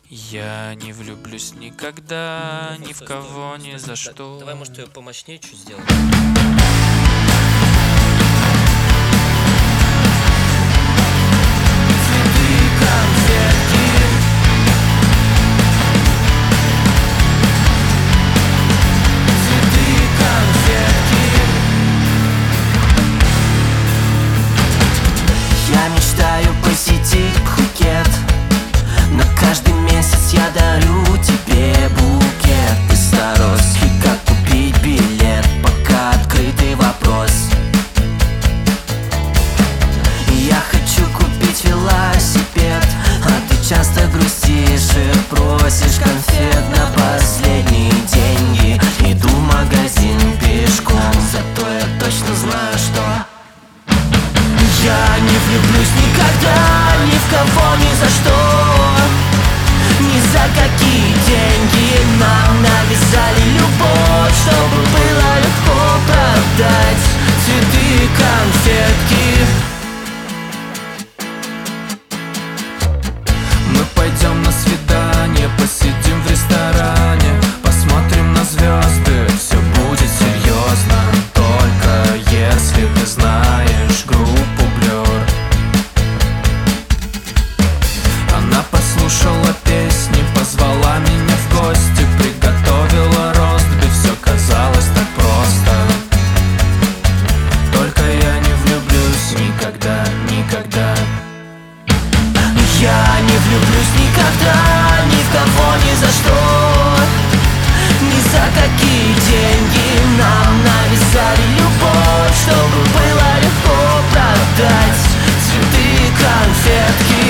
Я не влюблюсь никогда, ни в кого, ни за что. Давай, может, ее помощнее чуть сделать. Я мечтаю посетить Пхукет, но каждый месяц я дарю тебе букет из Саровски. Как купить билет, пока открытый вопрос. Я хочу купить велосипед, а ты часто грустишь и просишь конфет на последние деньги. Иду в магазин пешком, зато я точно знаю, что я не влюблюсь никогда, ни в кого, ни за что. Ни за какие деньги нам навязали любовь, чтобы было легко продать цветы, конфетки. Мы пойдем на свидание, посидим в ресторане, посмотрим на звезды, все будет серьезно. Только если ты знаешь группу Blur. Она послушала песни, позвала меня в гости, приготовила ростбиф, все казалось так просто. Только я не влюблюсь никогда, никогда. Я не влюблюсь никогда, ни в кого, ни за что. Ни за какие деньги нам навязали любовь, чтобы было легко продать цветы, конфетки.